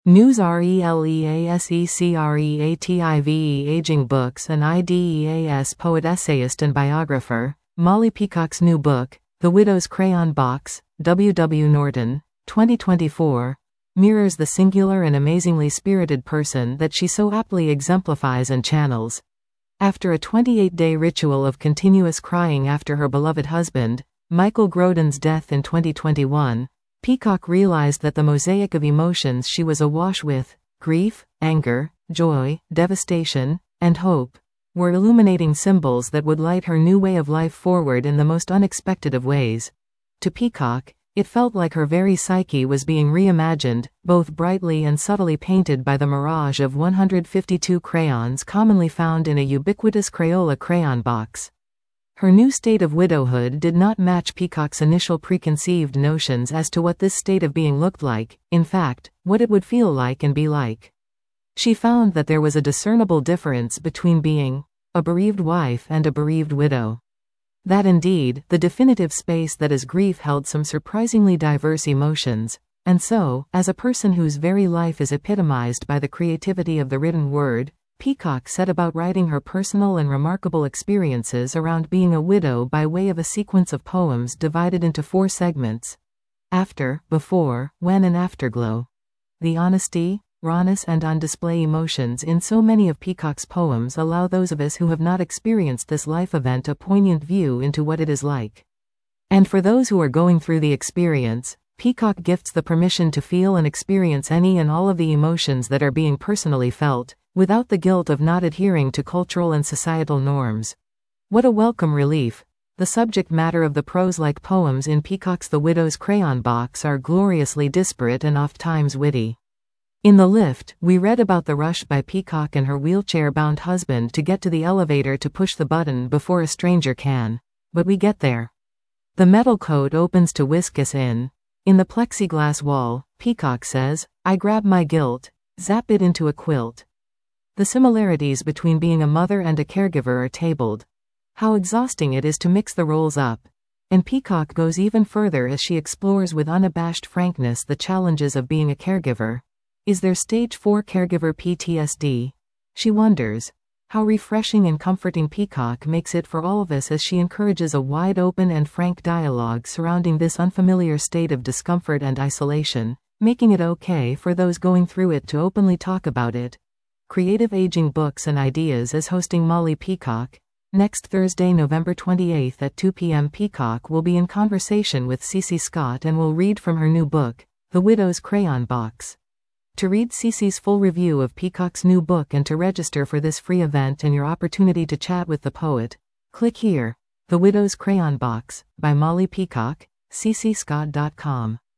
News RELEASECREATIVE Aging Books and IDEAS Poet, essayist and biographer, Molly Peacock's new book, The Widow's Crayon Box, W. W. Norton, 2024, mirrors the singular and amazingly spirited person that she so aptly exemplifies and channels. After a 28-day ritual of continuous crying after her beloved husband, Michael Grodin's death in 2021, Peacock realized that the mosaic of emotions she was awash with, grief, anger, joy, devastation, and hope, were illuminating symbols that would light her new way of life forward in the most unexpected of ways. To Peacock, it felt like her very psyche was being reimagined, both brightly and subtly painted by the mirage of 152 crayons commonly found in a ubiquitous Crayola crayon box. Her new state of widowhood did not match Peacock's initial preconceived notions as to what this state of being looked like, in fact, what it would feel like and be like. She found that there was a discernible difference between being a bereaved wife and a bereaved widow. That indeed, the definitive space that is grief held some surprisingly diverse emotions, and so, as a person whose very life is epitomized by the creativity of the written word, Peacock set about writing her personal and remarkable experiences around being a widow by way of a sequence of poems divided into 4 segments: After, Before, When and Afterglow. The honesty, rawness and on-display emotions in so many of Peacock's poems allow those of us who have not experienced this life event a poignant view into what it is like. And for those who are going through the experience, Peacock gifts the permission to feel and experience any and all of the emotions that are being personally felt, without the guilt of not adhering to cultural and societal norms. What a welcome relief! The subject matter of the prose-like poems in Peacock's The Widow's Crayon Box are gloriously disparate and oft-times witty. In the lift, we read about the rush by Peacock and her wheelchair-bound husband to get to the elevator to push the button before a stranger can. But we get there. The metal code opens to whisk us in. In the plexiglass wall, Peacock says, "I grab my guilt, zap it into a quilt." The similarities between being a mother and a caregiver are tabled. How exhausting it is to mix the roles up. And Peacock goes even further as she explores with unabashed frankness the challenges of being a caregiver. Is there stage 4 caregiver PTSD? She wonders. How refreshing and comforting Peacock makes it for all of us as she encourages a wide open and frank dialogue surrounding this unfamiliar state of discomfort and isolation, making it okay for those going through it to openly talk about it. Creative Aging Books and Ideas is hosting Molly Peacock. Next Thursday, November 28th at 2 p.m. Peacock will be in conversation with Cece Scott and will read from her new book, The Widow's Crayon Box. To read Cece's full review of Peacock's new book and to register for this free event and your opportunity to chat with the poet, click here. The Widow's Crayon Box, by Molly Peacock, ccescott.com.